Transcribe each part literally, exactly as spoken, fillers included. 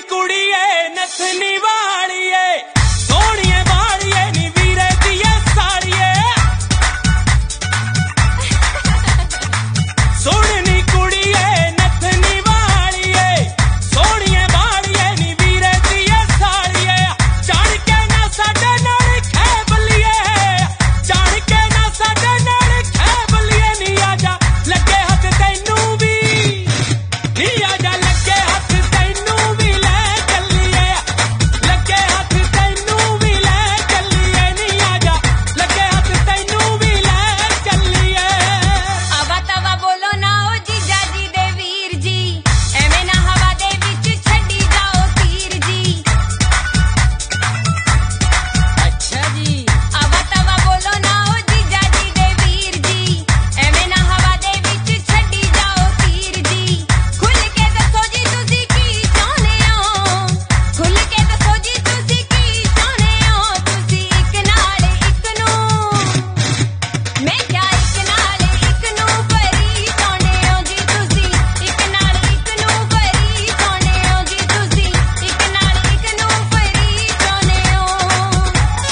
कुड़िए नथनी वालिए सोहणिए वालिए नी वीरे दिए साड़िए सोहनी कुड़िए नथनी वालिए सोहणिए वालिए नी वीरे दिए साड़िए जान के ना साडे नाल खेबलिए जान के ना साडे नाल खेबलिए नी आजा लगे हथ तैनू भी नी आजा लगे हथ तैनू भी ले चलिए लगे हथ तैनू भी ले चलिए नी आजा लगे हथ तैनू भी ले चलिए आवा तवा बोलो ना ओ जीजा जी दे वीर जी एवें ना हवा दे विच छड्डी जाओ तीर जी अच्छा जी आवा तवा बोलो ना ओ जीजा जी दे वीर जी एवें ना हवा दे विच छड्डी जाओ तीर जी खुल के दसो जी तुसी की चाहुंदे हो खुल के दसो जी तुसी की चाहुंदे हो तुसी इक नाल इक नूं मैं क्या इक नाल इक नूं परी चाहुंदे हो जी तुसी इक नाल इक नूं परी चाहुंदे हो जी तुसी इक नाल इक नूं परी चाहुंदे हो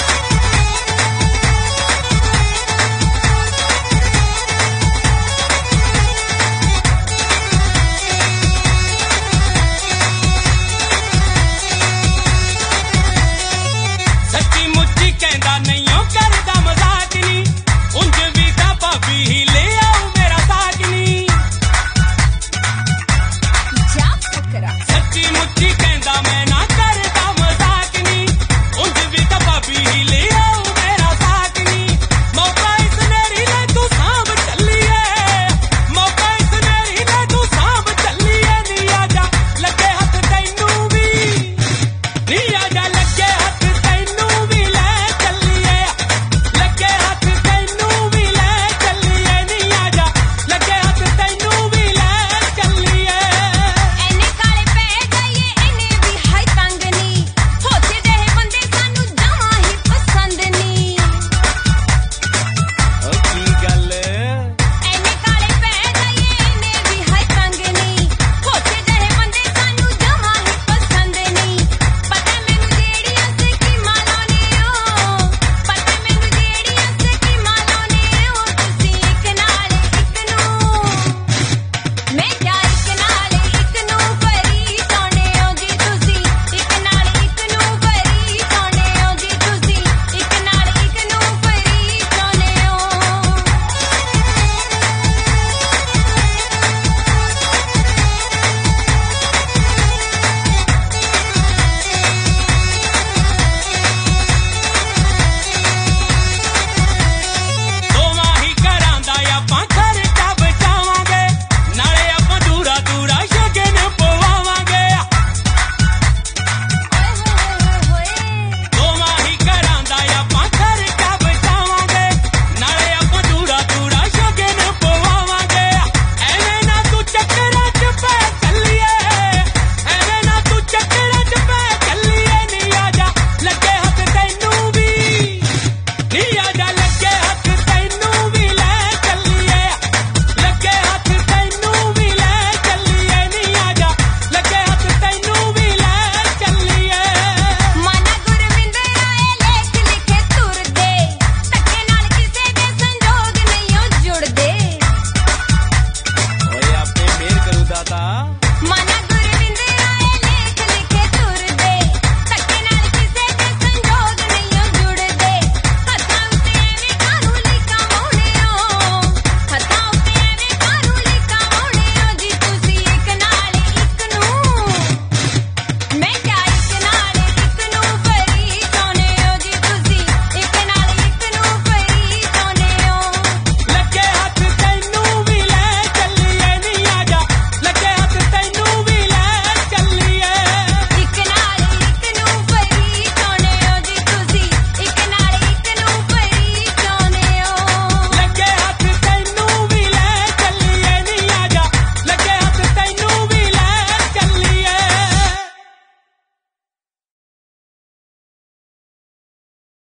सच्ची मुच्ची कहंदा नहीं ओ करदा मजाक नी उंज भी ता भाभी ही ले आऊं मेरा साग नी जा फकरा सच्ची मुच्ची कहंदा मैं ना